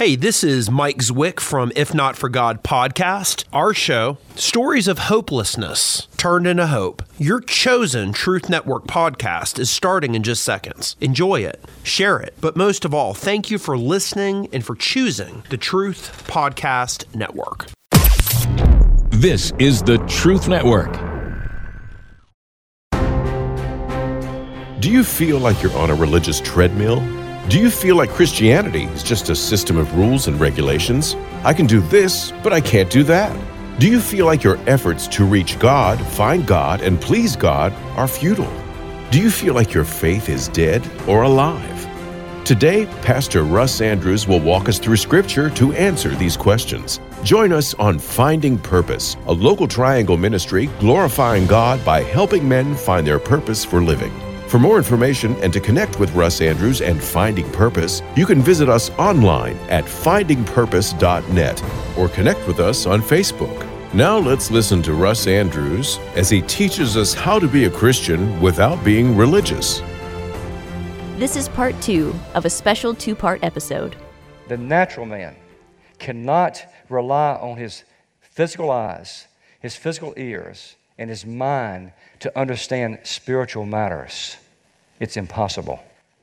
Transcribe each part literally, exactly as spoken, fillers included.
Hey, this is Mike Zwick from If Not For God podcast. Our show, stories of hopelessness turned into hope. Your chosen Truth Network podcast is starting in just seconds. Enjoy it, share it, but most of all, thank you for listening and for choosing the Truth Podcast Network. This is the Truth Network. Do you feel like you're on a religious treadmill? Do you feel like Christianity is just a system of rules and regulations? I can do this, but I can't do that. Do you feel like your efforts to reach God, find God, and please God are futile? Do you feel like your faith is dead or alive? Today, Pastor Russ Andrews will walk us through Scripture to answer these questions. Join us on Finding Purpose, a local Triangle ministry glorifying God by helping men find their purpose for living. For more information and to connect with Russ Andrews and Finding Purpose, you can visit us online at finding purpose dot net or connect with us on Facebook. Now let's listen to Russ Andrews as he teaches us how to be a Christian without being religious. This is part two of a special two-part episode. The natural man cannot rely on his physical eyes, his physical ears, and his mind to understand spiritual matters. It's impossible.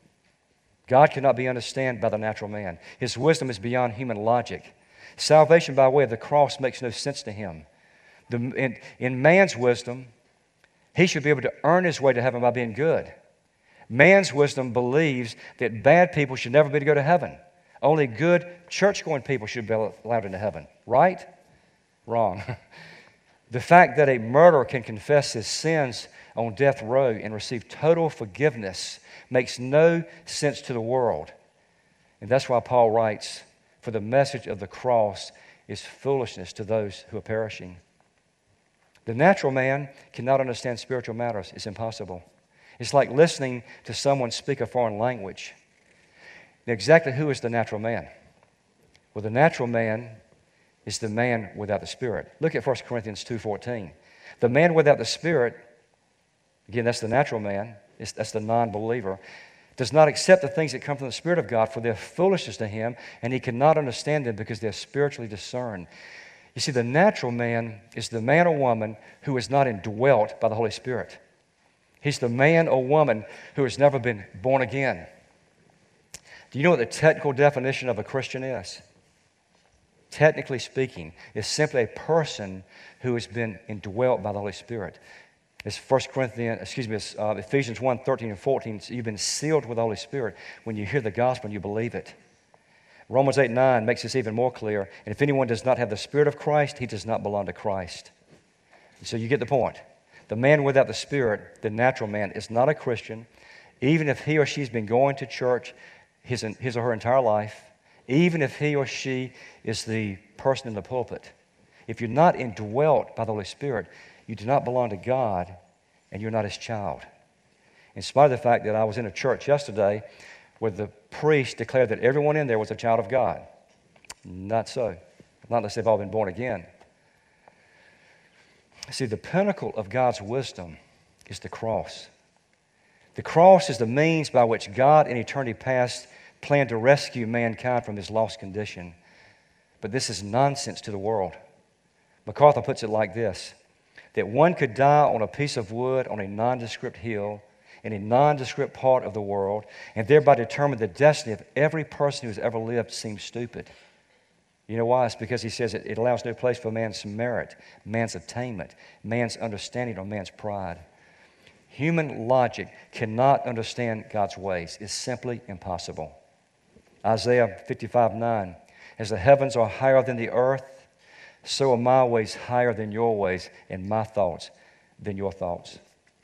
God cannot be understood by the natural man. His wisdom is beyond human logic. Salvation by way of the cross makes no sense to him. The, in, in man's wisdom, he should be able to earn his way to heaven by being good. Man's wisdom believes that bad people should never be able to go to heaven. Only good, church-going people should be allowed into heaven. Right? Wrong. The fact that a murderer can confess his sins on death row and receive total forgiveness makes no sense to the world. And that's why Paul writes, "For the message of the cross is foolishness to those who are perishing." The natural man cannot understand spiritual matters. It's impossible. It's like listening to someone speak a foreign language. Now, exactly who is the natural man? Well, the natural man is the man without the Spirit. Look at First Corinthians two fourteen. The man without the Spirit, again, that's the natural man, it's, that's the non-believer, does not accept the things that come from the Spirit of God, for they're foolishness to him, and he cannot understand them because they're spiritually discerned. You see, the natural man is the man or woman who is not indwelt by the Holy Spirit. He's the man or woman who has never been born again. Do you know what the technical definition of a Christian is? Technically speaking, is simply a person who has been indwelt by the Holy Spirit. It's First Corinthians, excuse me, it's, uh, Ephesians one, thirteen and fourteen. So you've been sealed with the Holy Spirit when you hear the gospel and you believe it. Romans eight, nine makes this even more clear. And if anyone does not have the Spirit of Christ, he does not belong to Christ. So you get the point. The man without the Spirit, the natural man, is not a Christian, even if he or she's been going to church his, his or her entire life, even if he or she is the person in the pulpit. If you're not indwelt by the Holy Spirit, you do not belong to God, and you're not His child. In spite of the fact that I was in a church yesterday where the priest declared that everyone in there was a child of God. Not so. Not unless they've all been born again. See, the pinnacle of God's wisdom is the cross. The cross is the means by which God in eternity past planned to rescue mankind from his lost condition. But this is nonsense to the world. MacArthur puts it like this, that one could die on a piece of wood on a nondescript hill in a nondescript part of the world and thereby determine the destiny of every person who has ever lived seems stupid. You know why? It's because he says it, it allows no place for man's merit, man's attainment, man's understanding, or man's pride. Human logic cannot understand God's ways. It's simply impossible. Isaiah fifty-five, nine, as the heavens are higher than the earth, so are my ways higher than your ways, and my thoughts than your thoughts.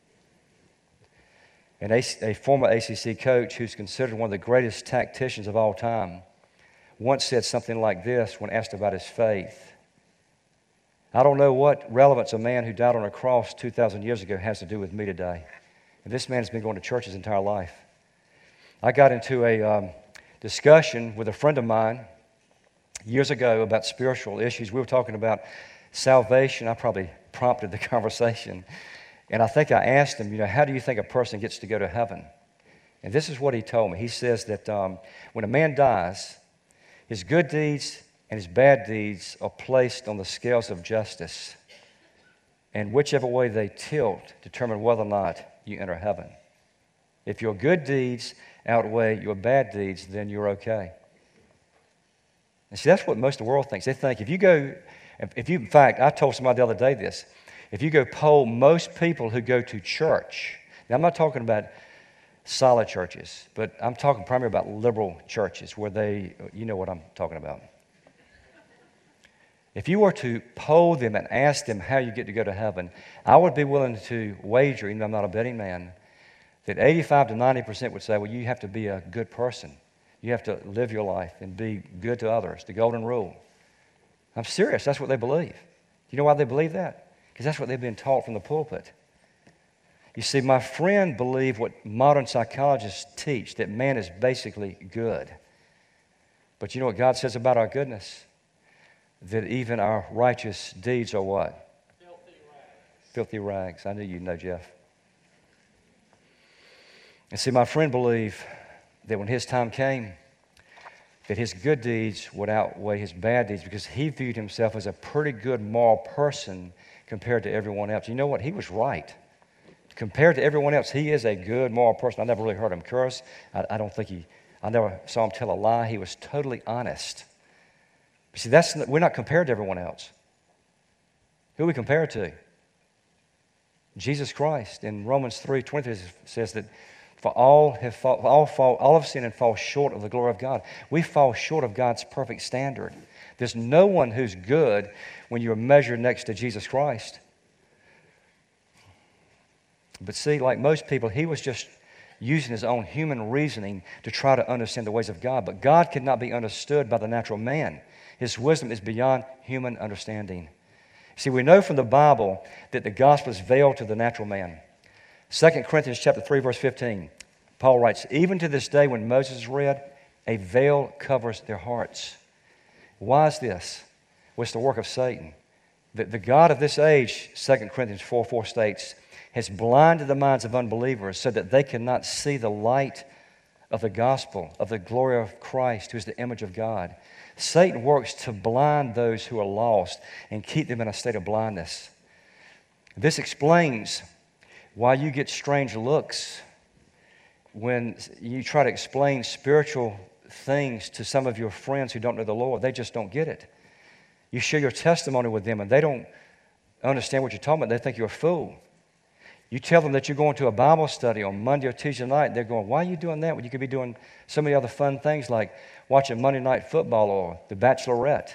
And a, a former A C C coach who's considered one of the greatest tacticians of all time once said something like this when asked about his faith. I don't know what relevance a man who died on a cross two thousand years ago has to do with me today. And this man has been going to church his entire life. I got into a um, discussion with a friend of mine years ago about spiritual issues. We were talking about salvation. I probably prompted the conversation. And I think I asked him, you know, how do you think a person gets to go to heaven? And this is what he told me. He says that um, when a man dies, His good deeds and his bad deeds are placed on the scales of justice. And whichever way they tilt determine whether or not you enter heaven. If your good deeds outweigh your bad deeds, then you're okay. And see, that's what most of the world thinks. They think if you go, if you, in fact, I told somebody the other day this, if you go poll most people who go to church, now I'm not talking about solid churches, but I'm talking primarily about liberal churches where they, you know what I'm talking about. If you were to poll them and ask them how you get to go to heaven, I would be willing to wager, even though I'm not a betting man, that eighty-five to ninety percent would say, well, you have to be a good person. You have to live your life and be good to others, the golden rule. I'm serious. That's what they believe. You know why they believe that? Because that's what they've been taught from the pulpit. You see, my friend believed what modern psychologists teach, that man is basically good. But you know what God says about our goodness? That even our righteous deeds are what? Filthy rags. Filthy rags. I knew you'd know, Jeff. And see, my friend believed that when his time came, that his good deeds would outweigh his bad deeds because he viewed himself as a pretty good moral person compared to everyone else. You know what? He was right. Compared to everyone else, he is a good moral person. I never really heard him curse. I, I don't think he, I never saw him tell a lie. He was totally honest. You see, that's, we're not compared to everyone else. Who are we compared to? Jesus Christ. In Romans three twenty says that for all have fall, all fall, all have sinned and fall short of the glory of God. We fall short of God's perfect standard. There's no one who's good when you're measured next to Jesus Christ. But see, like most people, he was just using his own human reasoning to try to understand the ways of God. But God cannot be understood by the natural man. His wisdom is beyond human understanding. See, we know from the Bible that the gospel is veiled to the natural man. Second Corinthians chapter three, verse fifteen, Paul writes, even to this day when Moses is read, a veil covers their hearts. Why is this? Well, it's the work of Satan. The, the God of this age, Second Corinthians four four states, has blinded the minds of unbelievers so that they cannot see the light of the gospel, of the glory of Christ, who is the image of God. Satan works to blind those who are lost and keep them in a state of blindness. This explains why you get strange looks when you try to explain spiritual things to some of your friends who don't know the Lord. They just don't get it. You share your testimony with them and they don't understand what you're talking about. They think you're a fool. You tell them that you're going to a Bible study on Monday or Tuesday night, they're going, why are you doing that when you could be doing so many other fun things like watching Monday Night Football or The Bachelorette?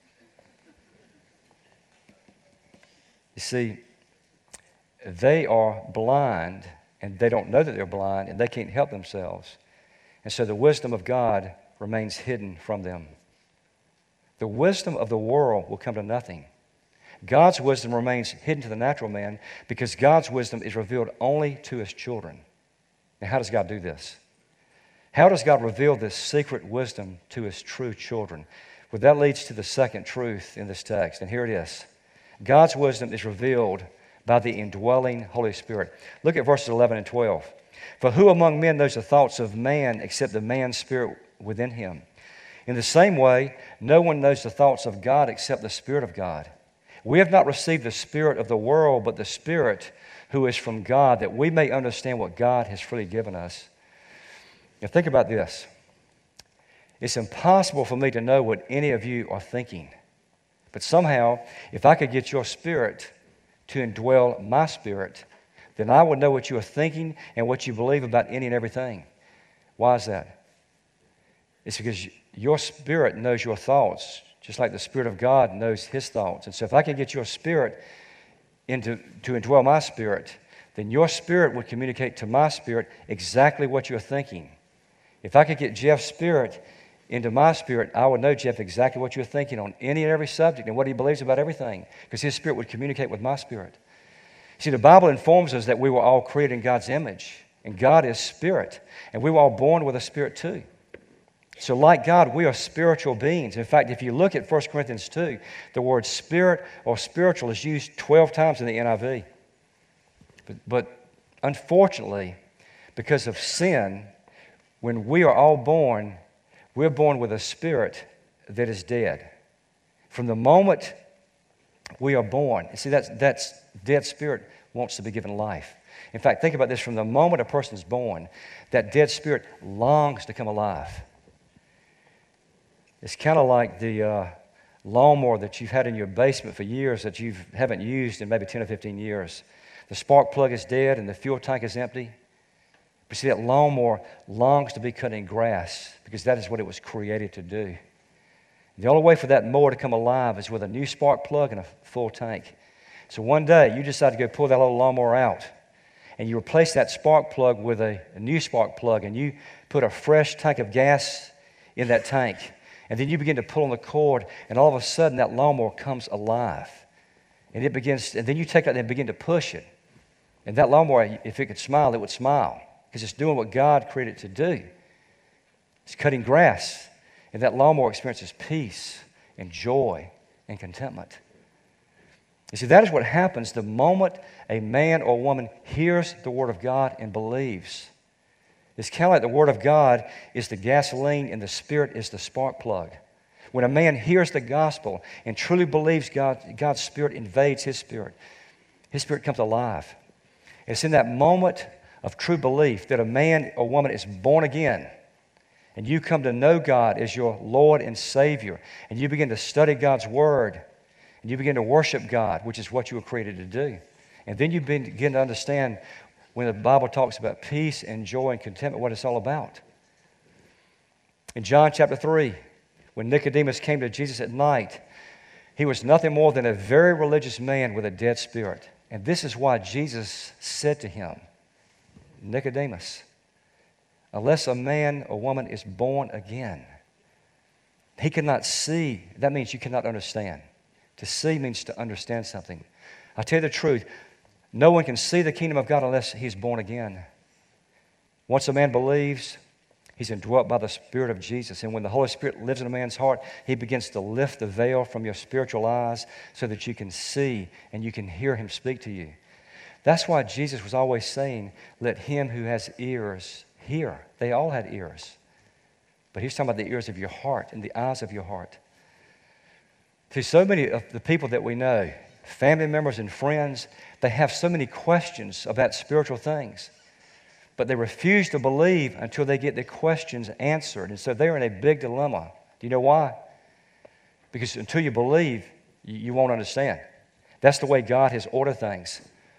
You see, they are blind, and they don't know that they're blind, and they can't help themselves. And so the wisdom of God remains hidden from them. The wisdom of the world will come to nothing. God's wisdom remains hidden to the natural man because God's wisdom is revealed only to his children. Now, how does God do this? How does God reveal this secret wisdom to his true children? Well, that leads to the second truth in this text, and here it is. God's wisdom is revealed by the indwelling Holy Spirit. Look at verses eleven and twelve. For who among men knows the thoughts of man except the man's spirit within him? In the same way, no one knows the thoughts of God except the Spirit of God. We have not received the spirit of the world, but the Spirit who is from God, that we may understand what God has freely given us. Now think about this. It's impossible for me to know what any of you are thinking. But somehow, if I could get your spirit to indwell my spirit, then I would know what you are thinking and what you believe about any and everything. Why is that? It's because your spirit knows your thoughts, just like the Spirit of God knows his thoughts. And so if I can get your spirit into, to indwell my spirit, then your spirit would communicate to my spirit exactly what you're thinking. If I could get Jeff's spirit into my spirit, I would know, Jeff, exactly what you're thinking on any and every subject and what he believes about everything, because his spirit would communicate with my spirit. See, the Bible informs us that we were all created in God's image, and God is spirit, and we were all born with a spirit too. So like God, we are spiritual beings. In fact, if you look at First Corinthians two, the word spirit or spiritual is used twelve times in the N I V. But, but unfortunately, because of sin, when we are all born, we're born with a spirit that is dead. From the moment we are born, see, that's, that's dead spirit wants to be given life. In fact, think about this. From the moment a person is born, that dead spirit longs to come alive. It's kind of like the uh, lawnmower that you've had in your basement for years that you haven't used in maybe ten or fifteen years. The spark plug is dead and the fuel tank is empty. But see, that lawnmower longs to be cutting grass because that is what it was created to do. The only way for that mower to come alive is with a new spark plug and a full tank. So one day you decide to go pull that little lawnmower out and you replace that spark plug with a, a new spark plug and you put a fresh tank of gas in that tank. And then you begin to pull on the cord and all of a sudden that lawnmower comes alive. And it begins, and then you take that and begin to push it. And that lawnmower, if it could smile, it would smile because it's doing what God created it to do. It's cutting grass. And that lawnmower experiences peace and joy and contentment. You see, that is what happens the moment a man or woman hears the Word of God and believes. It's kind of like the Word of God is the gasoline and the Spirit is the spark plug. When a man hears the gospel and truly believes God, God's Spirit invades his spirit, his spirit comes alive. It's in that moment of true belief that a man or woman is born again. And you come to know God as your Lord and Savior. And you begin to study God's Word. And you begin to worship God, which is what you were created to do. And then you begin to understand when the Bible talks about peace and joy and contentment, what it's all about. In John chapter three, when Nicodemus came to Jesus at night, he was nothing more than a very religious man with a dead spirit. And this is why Jesus said to him, Nicodemus, unless a man or woman is born again, he cannot see. That means you cannot understand. To see means to understand something. I tell you the truth, no one can see the kingdom of God unless he's born again. Once a man believes, he's indwelt by the Spirit of Jesus. And when the Holy Spirit lives in a man's heart, he begins to lift the veil from your spiritual eyes so that you can see and you can hear him speak to you. That's why Jesus was always saying, let him who has ears hear. They all had ears. But he's talking about the ears of your heart and the eyes of your heart. See, so many of the people that we know, family members and friends, they have so many questions about spiritual things. But they refuse to believe until they get their questions answered. And so they're in a big dilemma. Do you know why? Because until you believe, you, you won't understand. That's the way God has ordered things.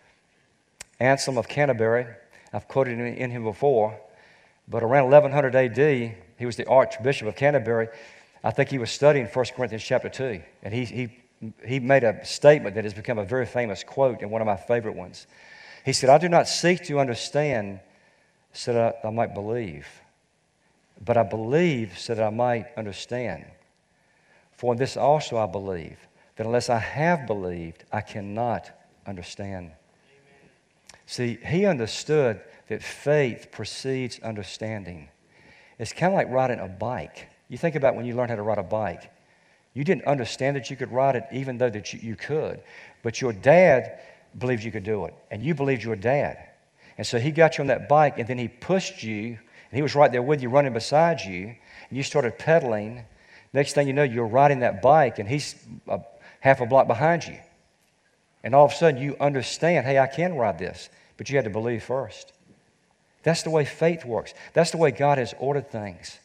Anselm of Canterbury, I've quoted in, in him before, but around eleven hundred A D, he was the Archbishop of Canterbury. I think he was studying First Corinthians chapter two, and he, he, he made a statement that has become a very famous quote and one of my favorite ones. He said, I do not seek to understand so that I, I might believe, but I believe so that I might understand. For in this also I believe, that unless I have believed, I cannot understand. Amen. See, he understood that faith precedes understanding. It's kind of like riding a bike. You think about when you learned how to ride a bike. You didn't understand that you could ride it even though that you, you could. But your dad believed you could do it. And you believed your dad. And so he got you on that bike and then he pushed you. And he was right there with you, running beside you. And you started pedaling. Next thing you know, you're riding that bike and he's a, half a block behind you. And all of a sudden you understand, hey, I can ride this. But you had to believe first. That's the way faith works. That's the way God has ordered things.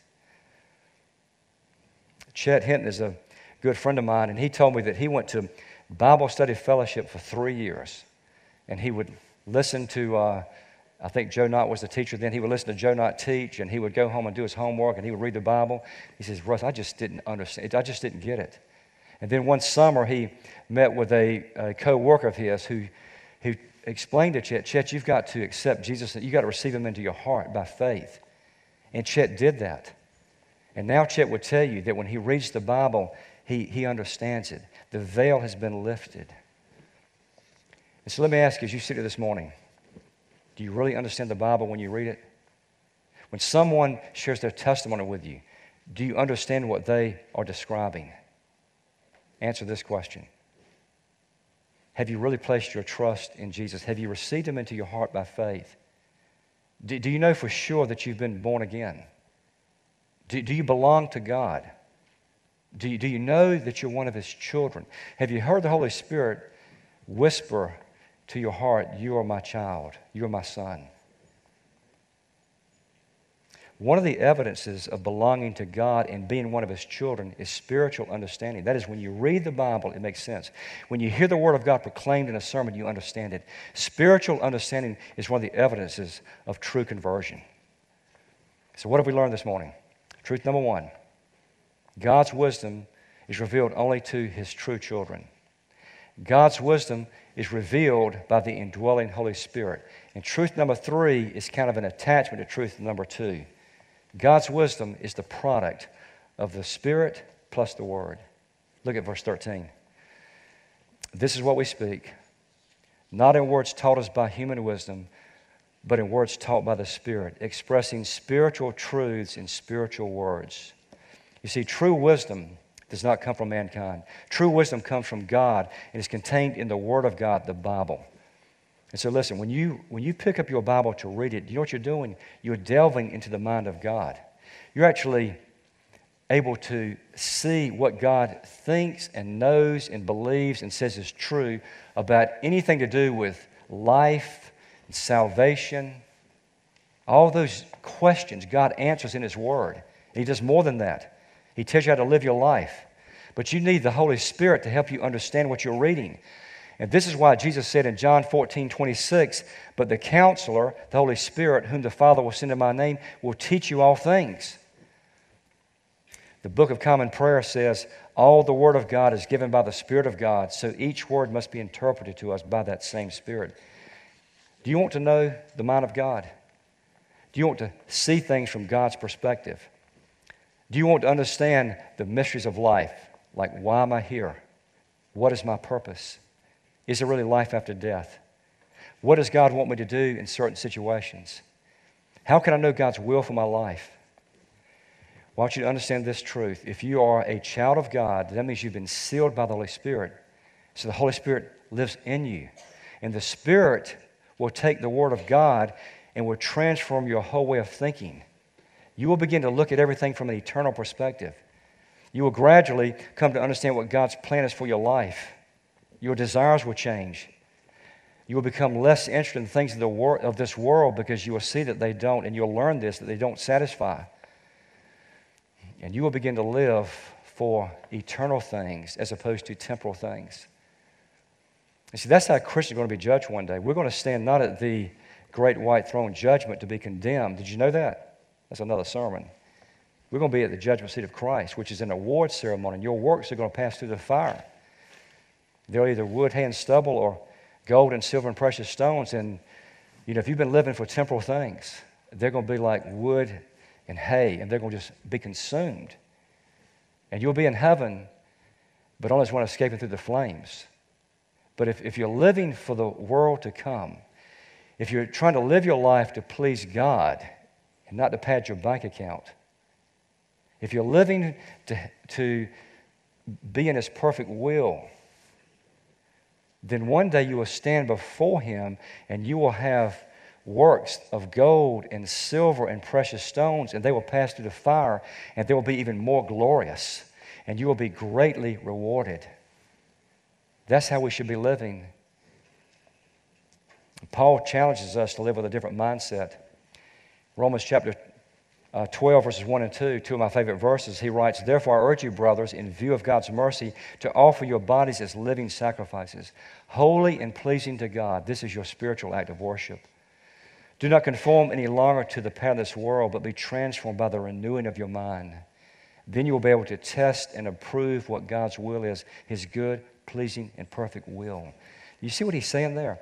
Chet Hinton is a good friend of mine, and he told me that he went to Bible study fellowship for three years. And he would listen to, uh, I think Joe Knott was the teacher then. He would listen to Joe Knott teach, and he would go home and do his homework, and he would read the Bible. He says, Russ, I just didn't understand. I just didn't get it. And then one summer, he met with a, a co-worker of his who, who explained to Chet, Chet, you've got to accept Jesus. You've got to receive him into your heart by faith. And Chet did that. And now Chet would tell you that when he reads the Bible, he, he understands it. The veil has been lifted. And so let me ask you, as you sit here this morning, do you really understand the Bible when you read it? When someone shares their testimony with you, do you understand what they are describing? Answer this question. Have you really placed your trust in Jesus? Have you received him into your heart by faith? Do, do you know for sure that you've been born again? Do, do you belong to God? Do you, do you know that you're one of His children? Have you heard the Holy Spirit whisper to your heart, you are my child, you are my son? One of the evidences of belonging to God and being one of His children is spiritual understanding. That is, when you read the Bible, it makes sense. When you hear the Word of God proclaimed in a sermon, you understand it. Spiritual understanding is one of the evidences of true conversion. So what have we learned this morning? Truth number one, God's wisdom is revealed only to His true children. God's wisdom is revealed by the indwelling Holy Spirit. And truth number three is kind of an attachment to truth number two. God's wisdom is the product of the Spirit plus the Word. Look at verse thirteen. This is what we speak, not in words taught us by human wisdom, but in words taught by the Spirit, expressing spiritual truths in spiritual words. You see, true wisdom does not come from mankind. True wisdom comes from God and is contained in the Word of God, the Bible. And so listen, when you, when you pick up your Bible to read it, you know what you're doing? You're delving into the mind of God. You're actually able to see what God thinks and knows and believes and says is true about anything to do with life and salvation. All those questions God answers in His Word. And He does more than that. He tells you how to live your life. But you need the Holy Spirit to help you understand what you're reading. And this is why Jesus said in John fourteen twenty-six, but the Counselor, the Holy Spirit, whom the Father will send in my name, will teach you all things. The Book of Common Prayer says, all the Word of God is given by the Spirit of God, so each word must be interpreted to us by that same Spirit. Do you want to know the mind of God? Do you want to see things from God's perspective? Do you want to understand the mysteries of life? Like, why am I here? What is my purpose? Is there really life after death? What does God want me to do in certain situations? How can I know God's will for my life? Well, I want you to understand this truth. If you are a child of God, that means you've been sealed by the Holy Spirit. So the Holy Spirit lives in you. And the Spirit will take the Word of God and will transform your whole way of thinking. You will begin to look at everything from an eternal perspective. You will gradually come to understand what God's plan is for your life. Your desires will change. You will become less interested in things of, the wor- of this world because you will see that they don't, and you'll learn this, that they don't satisfy. And you will begin to live for eternal things as opposed to temporal things. And see, that's how Christians are going to be judged one day. We're going to stand not at the great white throne judgment to be condemned. Did you know that? That's another sermon. We're going to be at the judgment seat of Christ, which is an award ceremony, and your works are going to pass through the fire. They're either wood, hay, and stubble, or gold and silver and precious stones. And, you know, if you've been living for temporal things, they're going to be like wood and hay, and they're going to just be consumed. And you'll be in heaven, but only as one escaping through the flames. But if, if you're living for the world to come, if you're trying to live your life to please God and not to pad your bank account, if you're living to, to be in His perfect will, then one day you will stand before Him and you will have works of gold and silver and precious stones, and they will pass through the fire, and they will be even more glorious, and you will be greatly rewarded. That's how we should be living. Paul challenges us to live with a different mindset. Romans chapter Uh, twelve, verses one and two, two of my favorite verses, he writes, therefore I urge you, brothers, in view of God's mercy, to offer your bodies as living sacrifices, holy and pleasing to God. This is your spiritual act of worship. Do not conform any longer to the pattern of this world, but be transformed by the renewing of your mind. Then you will be able to test and approve what God's will is, His good, pleasing, and perfect will. You see what he's saying there?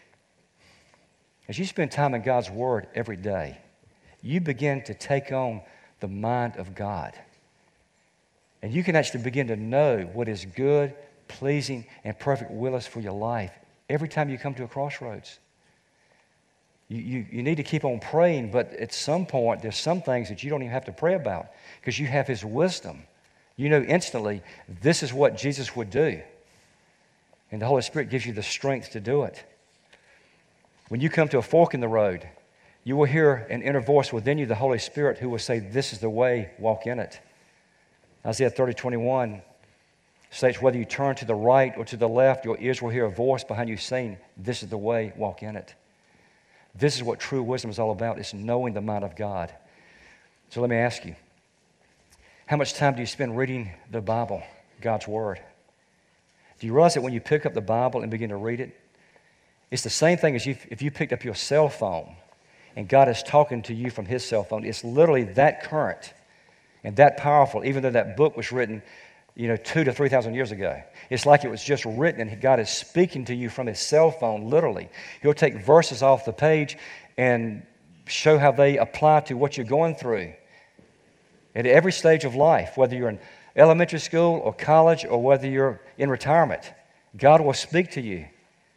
As you spend time in God's Word every day, you begin to take on the mind of God. And you can actually begin to know what is good, pleasing, and perfect will is for your life every time you come to a crossroads. You, you, you need to keep on praying, but at some point, there's some things that you don't even have to pray about because you have His wisdom. You know instantly, this is what Jesus would do. And the Holy Spirit gives you the strength to do it. When you come to a fork in the road, you will hear an inner voice within you, the Holy Spirit, who will say, this is the way, walk in it. Isaiah thirty, twenty-one states, whether you turn to the right or to the left, your ears will hear a voice behind you saying, this is the way, walk in it. This is what true wisdom is all about. It's knowing the mind of God. So let me ask you, how much time do you spend reading the Bible, God's Word? Do you realize that when you pick up the Bible and begin to read it, it's the same thing as if, if you picked up your cell phone and God is talking to you from His cell phone. It's literally that current and that powerful, even though that book was written, you know, two to three thousand years ago. It's like it was just written and God is speaking to you from His cell phone, literally. He'll take verses off the page and show how they apply to what you're going through at every stage of life, whether you're in elementary school or college or whether you're in retirement. God will speak to you.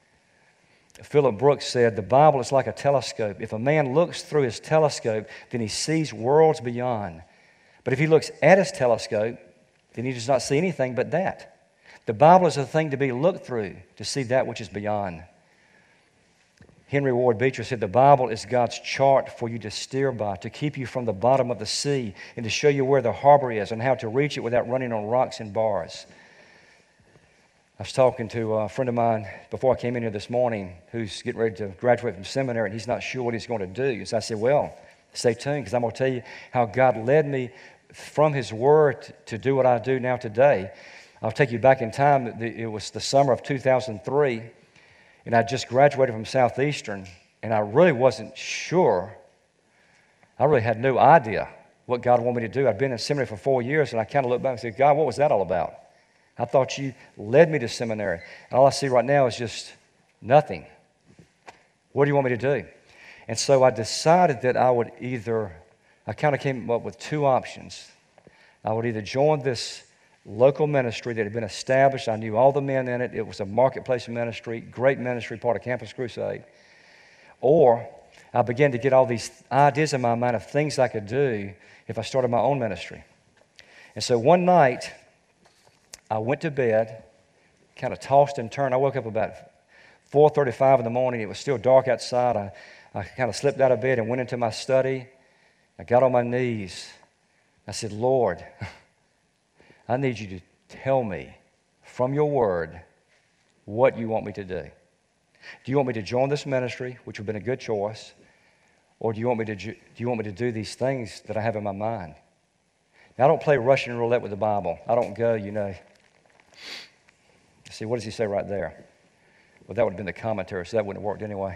Philip Brooks said, the Bible is like a telescope. If a man looks through his telescope, then he sees worlds beyond. But if he looks at his telescope, then he does not see anything but that. The Bible is a thing to be looked through, to see that which is beyond. Henry Ward Beecher said, the Bible is God's chart for you to steer by, to keep you from the bottom of the sea and to show you where the harbor is and how to reach it without running on rocks and bars. I was talking to a friend of mine before I came in here this morning who's getting ready to graduate from seminary, and he's not sure what he's going to do. So I said, well, stay tuned, because I'm going to tell you how God led me from His Word to do what I do now today. I'll take you back in time. It was the summer of two thousand three, and I just graduated from Southeastern, and I really wasn't sure. I really had no idea what God wanted me to do. I'd been in seminary for four years, and I kind of looked back and said, God, what was that all about? I thought you led me to seminary. And all I see right now is just nothing. What do you want me to do? And so I decided that I would either, I kind of came up with two options. I would either join this local ministry that had been established. I knew all the men in it. It was a marketplace ministry, great ministry, part of Campus Crusade. Or I began to get all these ideas in my mind of things I could do if I started my own ministry. And so one night, I went to bed, kind of tossed and turned. I woke up about four thirty-five in the morning. It was still dark outside. I, I kind of slipped out of bed and went into my study. I got on my knees. I said, Lord, I need you to tell me from your word what you want me to do. Do you want me to join this ministry, which would have been a good choice, or do you want me to do you want me to do these things that I have in my mind? Now, I don't play Russian roulette with the Bible. I don't go, you know. See, what does he say right there? Well, that would have been the commentary, so that wouldn't have worked anyway.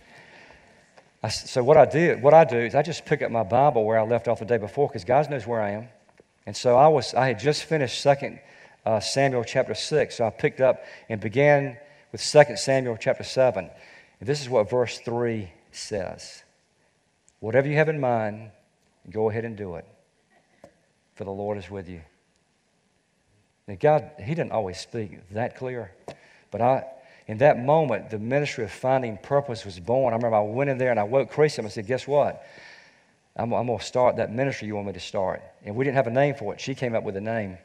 I, so what I did, what I do is I just pick up my Bible where I left off the day before, because God knows where I am. And so I was, I had just finished Second uh, Samuel chapter six, so I picked up and began with Second Samuel chapter seven. And this is what verse three says. Whatever you have in mind, go ahead and do it, for the Lord is with you. Now God, He didn't always speak that clear, but I, in that moment, the ministry of finding purpose was born. I remember I went in there and I woke Chrissy up and said, guess what? I'm, I'm going to start that ministry you want me to start. And we didn't have a name for it. She came up with a name.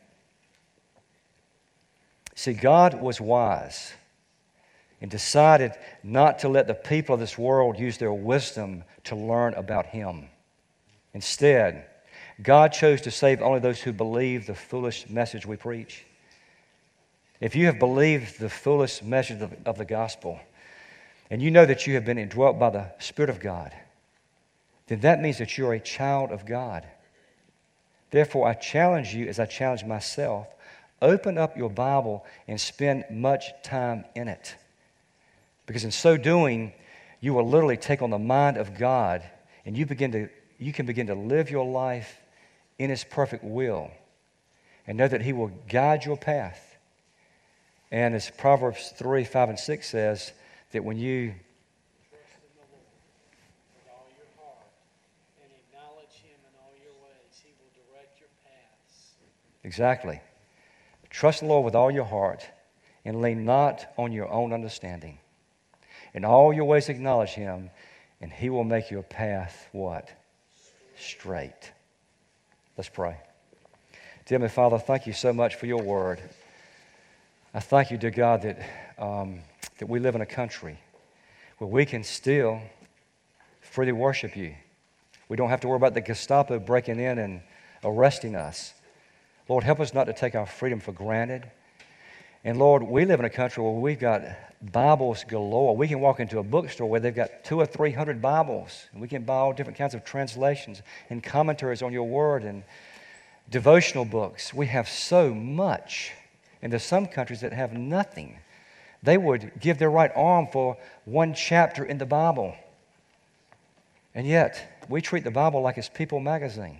See, God was wise and decided not to let the people of this world use their wisdom to learn about Him. Instead, God chose to save only those who believe the foolish message we preach. If you have believed the foolish message of, of the gospel, and you know that you have been indwelt by the Spirit of God, then that means that you're a child of God. Therefore, I challenge you as I challenge myself, open up your Bible and spend much time in it. Because in so doing, you will literally take on the mind of God, and you begin to you can begin to live your life in His perfect will, and know that He will guide your path. And as Proverbs three, five, and six says, that when you trust in the Lord with all your heart and acknowledge Him in all your ways, He will direct your paths. Exactly. Trust in the Lord with all your heart and lean not on your own understanding. In all your ways acknowledge Him, and He will make your path what? Straight. Let's pray. Dear Heavenly Father, thank you so much for your word. I thank you, dear God, that, um, that we live in a country where we can still freely worship you. We don't have to worry about the Gestapo breaking in and arresting us, Lord, help us not to take our freedom for granted. And Lord, we live in a country where we've got Bibles galore. We can walk into a bookstore where they've got two or three hundred Bibles, and we can buy all different kinds of translations and commentaries on your word and devotional books. We have so much. And there's some countries that have nothing. They would give their right arm for one chapter in the Bible. And yet, we treat the Bible like it's People magazine.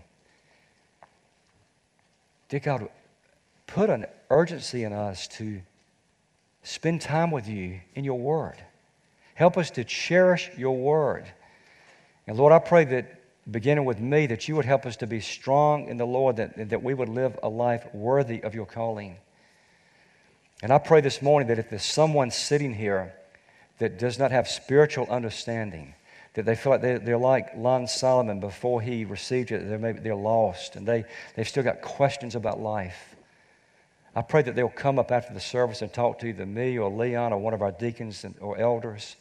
Dear God, put an urgency in us to spend time with you in your word. Help us to cherish your word. And Lord, I pray that beginning with me, that you would help us to be strong in the Lord, that, that we would live a life worthy of your calling. And I pray this morning that if there's someone sitting here that does not have spiritual understanding, that they feel like they're, they're like Lon Solomon before he received it, they're, maybe, they're lost, and they, they've still got questions about life. I pray that they'll come up after the service and talk to either me or Leon or one of our deacons and, or elders,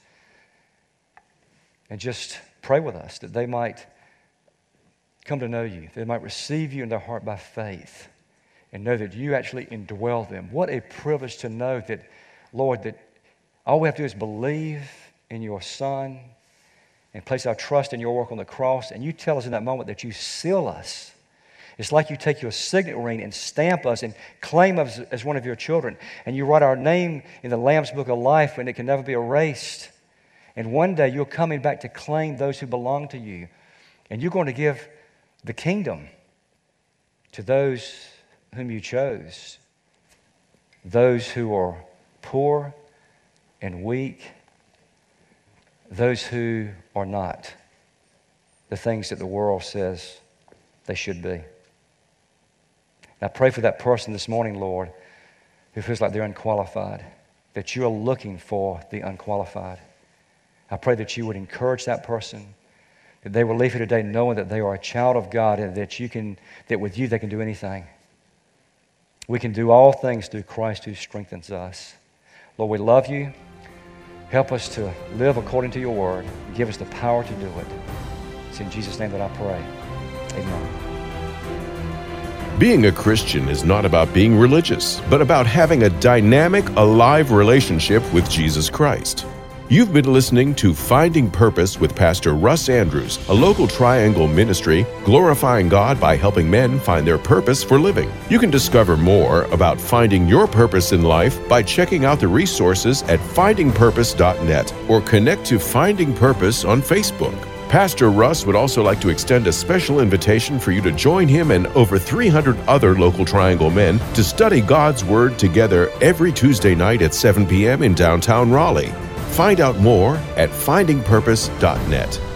and just pray with us that they might come to know you. They might receive you in their heart by faith and know that you actually indwell them. What a privilege to know that, Lord, that all we have to do is believe in your Son and place our trust in your work on the cross. And you tell us in that moment that you seal us. It's like you take your signet ring and stamp us and claim us as one of your children. And you write our name in the Lamb's Book of Life, and it can never be erased. And one day you're coming back to claim those who belong to you. And you're going to give the kingdom to those whom you chose, those who are poor and weak, those who are not the things that the world says they should be. And I pray for that person this morning, Lord, who feels like they're unqualified, that you are looking for the unqualified. I pray that you would encourage that person, that they will leave here today knowing that they are a child of God and that you can, that with you they can do anything. We can do all things through Christ who strengthens us. Lord, we love you. Help us to live according to your word. Give us the power to do it. It's in Jesus' name that I pray. Amen. Being a Christian is not about being religious, but about having a dynamic, alive relationship with Jesus Christ. You've been listening to Finding Purpose with Pastor Russ Andrews, a local Triangle ministry glorifying God by helping men find their purpose for living. You can discover more about finding your purpose in life by checking out the resources at finding purpose dot net or connect to Finding Purpose on Facebook. Pastor Russ would also like to extend a special invitation for you to join him and over three hundred other local Triangle men to study God's Word together every Tuesday night at seven p.m. in downtown Raleigh. Find out more at finding purpose dot net.